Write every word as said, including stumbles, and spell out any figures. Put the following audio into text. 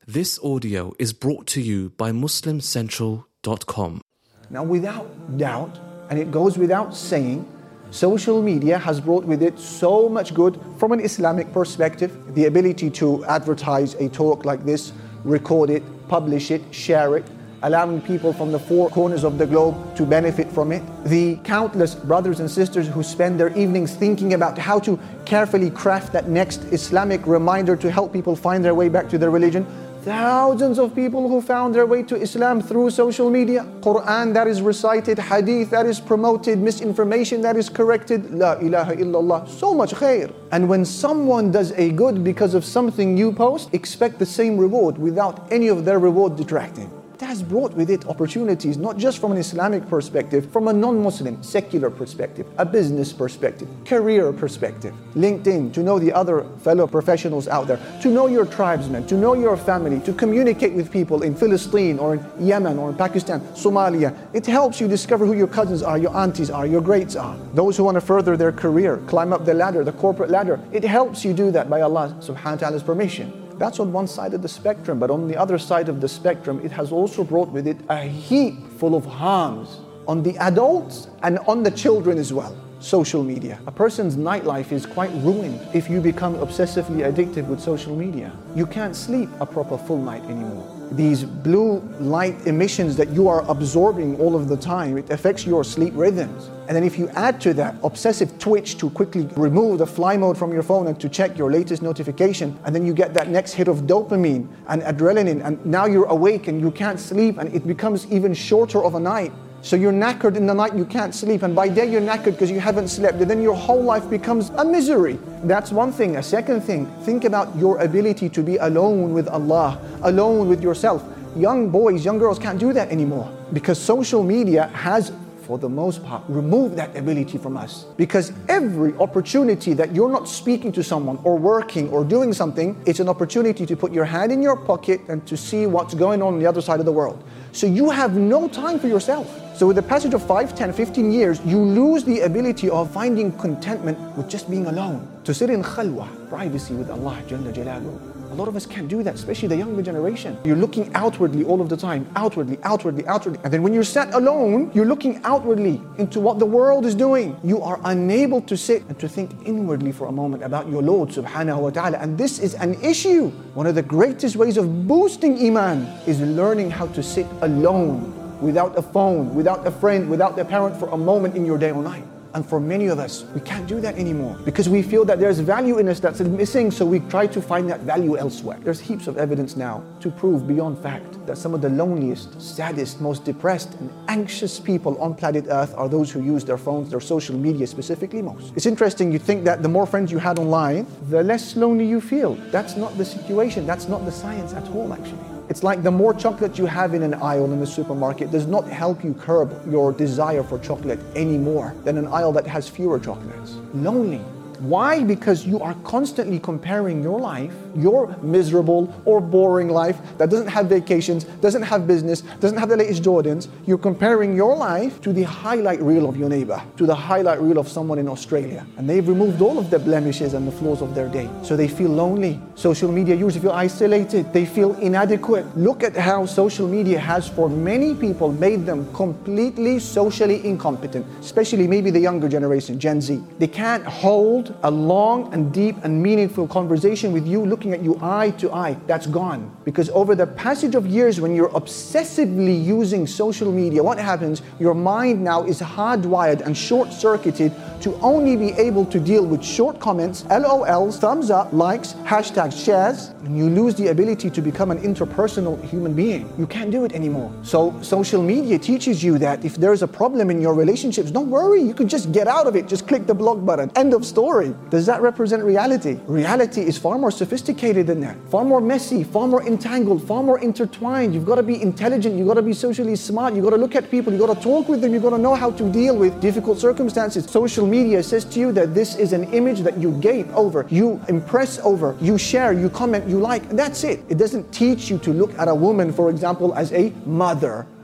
This audio is brought to you by Muslim Central dot com. Now, without doubt, and it goes without saying, social media has brought with it so much good from an Islamic perspective. The ability to advertise a talk like this, record it, publish it, share it, allowing people from the four corners of the globe to benefit from it. The countless brothers and sisters who spend their evenings thinking about how to carefully craft that next Islamic reminder to help people find their way back to their religion. Thousands of people who found their way to Islam through social media. Quran that is recited, hadith that is promoted, misinformation that is corrected. La ilaha illallah. So much khair. And when someone does a good because of something you post, expect the same reward without any of their reward detracting. It has brought with it opportunities, not just from an Islamic perspective, from a non-Muslim, secular perspective, a business perspective, career perspective. LinkedIn, to know the other fellow professionals out there, to know your tribesmen, to know your family, to communicate with people in Palestine or in Yemen or in Pakistan, Somalia. It helps you discover who your cousins are, your aunties are, your greats are. Those who want to further their career, climb up the ladder, the corporate ladder. It helps you do that by Allah subhanahu wa ta'ala's permission. That's on one side of the spectrum, but on the other side of the spectrum, it has also brought with it a heap full of harms on the adults and on the children as well. Social media. A person's nightlife is quite ruined if you become obsessively addicted with social media. You can't sleep a proper full night anymore. These blue light emissions that you are absorbing all of the time, it affects your sleep rhythms. And then if you add to that obsessive twitch to quickly remove the fly mode from your phone and to check your latest notification, and then you get that next hit of dopamine and adrenaline, and now you're awake and you can't sleep, and it becomes even shorter of a night. So you're knackered in the night, you can't sleep, and by day you're knackered because you haven't slept, and then your whole life becomes a misery. That's one thing. A second thing, think about your ability to be alone with Allah, alone with yourself. Young boys, young girls can't do that anymore because social media has, for the most part, removed that ability from us. Because every opportunity that you're not speaking to someone or working or doing something, it's an opportunity to put your hand in your pocket and to see what's going on on the other side of the world. So you have no time for yourself. So with the passage of five, ten, fifteen years, you lose the ability of finding contentment with just being alone. To sit in khalwa, privacy with Allah Jalla Jalaluhu. A lot of us can't do that, especially the younger generation. You're looking outwardly all of the time, outwardly, outwardly, outwardly. And then when you're sat alone, you're looking outwardly into what the world is doing. You are unable to sit and to think inwardly for a moment about your Lord subhanahu wa ta'ala. And this is an issue. One of the greatest ways of boosting iman is learning how to sit alone, without a phone, without a friend, without a parent for a moment in your day or night. And for many of us, we can't do that anymore because we feel that there's value in us that's missing, so we try to find that value elsewhere. There's heaps of evidence now to prove beyond fact that some of the loneliest, saddest, most depressed and anxious people on planet Earth are those who use their phones, their social media specifically most. It's interesting, you think that the more friends you had online, the less lonely you feel. That's not the situation, that's not the science at all actually. It's like the more chocolate you have in an aisle in the supermarket does not help you curb your desire for chocolate any more than an aisle that has fewer chocolates. Lonely. Why? Because you are constantly comparing your life, your miserable or boring life that doesn't have vacations, doesn't have business, doesn't have the latest Jordans. You're comparing your life to the highlight reel of your neighbor, to the highlight reel of someone in Australia. And they've removed all of the blemishes and the flaws of their day. So they feel lonely. Social media users feel isolated. They feel inadequate. Look at how social media has, for many people, made them completely socially incompetent, especially maybe the younger generation, Gen Z. They can't hold a long and deep and meaningful conversation with you, looking at you eye to eye. That's gone. Because over the passage of years, when you're obsessively using social media, what happens? Your mind now is hardwired and short-circuited to only be able to deal with short comments, L O Ls, thumbs up, likes, hashtags, shares, and you lose the ability to become an interpersonal human being. You can't do it anymore. So social media teaches you that if there's a problem in your relationships, don't worry, you can just get out of it. Just click the block button. End of story. Does that represent reality? Reality is far more sophisticated than that. Far more messy, far more entangled, far more intertwined. You've got to be intelligent, you've got to be socially smart, you've got to look at people, you've got to talk with them, you've got to know how to deal with difficult circumstances. Social media says to you that this is an image that you gape over, you impress over, you share, you comment, you like, and that's it. It doesn't teach you to look at a woman, for example, as a mother,